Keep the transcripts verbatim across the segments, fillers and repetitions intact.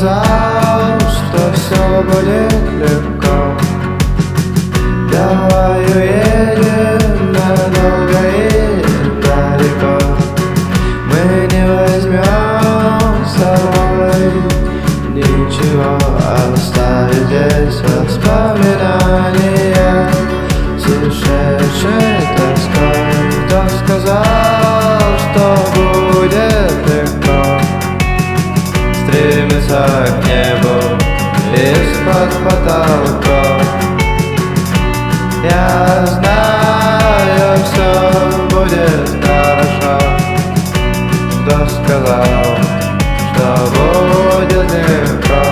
сказал, что все будет легко. Давай уедем надолго и далеко. Мы не возьмем с собой ничего, оставить здесь воспоминания с ушедшей тоской. Кто сказал, что будет легко стремиться к небу из-под потолка? Я знаю, все будет хорошо. Кто сказал, что будет легко?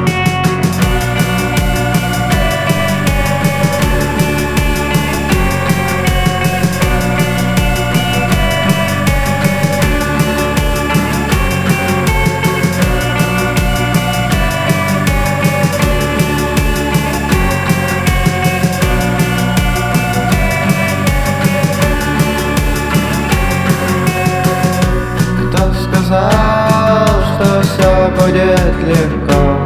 Сказал, что все будет легко.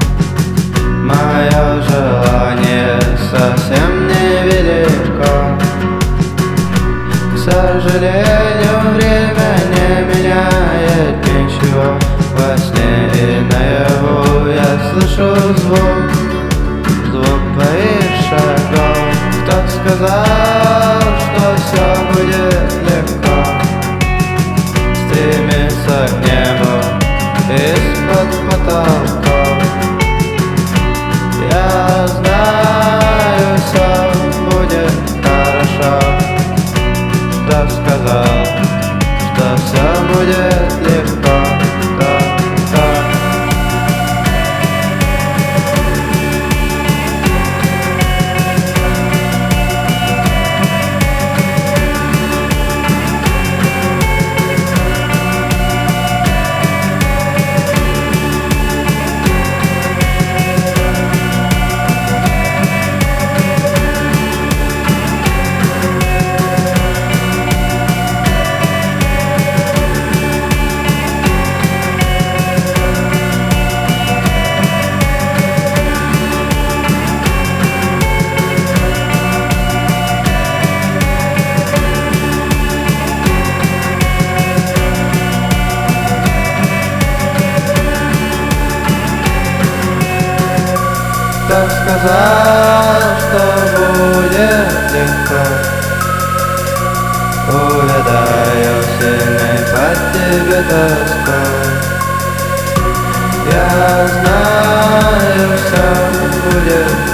Мое желание совсем невелико. К сожалению, время не меняет ничего. Во сне и наяву я слышу звук, звук твоих шагов. Кто сказал, что все будет легко стремиться к небу из-под потолков? Я знаю, все будет хорошо. Кто сказал, что все будет легко? Кто, кто? Кто сказал, что будет легко? Увядаю сильной под тебе тоской. Я знаю, все будет